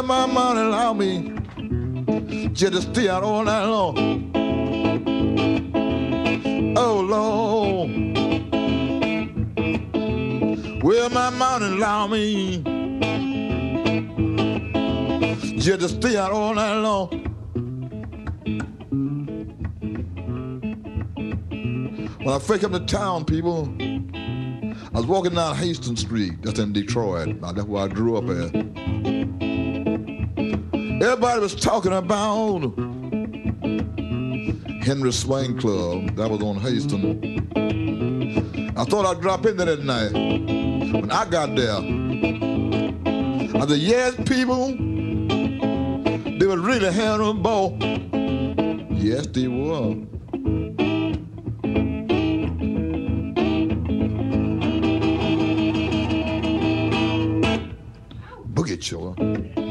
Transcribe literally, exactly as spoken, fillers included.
my money allow me just to stay out all night long. Oh, Lord. Well, my money allow me just to stay out all night long. When I first come to town, people, I was walking down Hastings Street, that's in Detroit. That's where I grew up at. Everybody was talking about Henry Swing Club. That was on Hastings. I thought I'd drop in there that night. When I got there, I said, yes, people, they were really having a ball. Yes, they were. Boogie Chiller.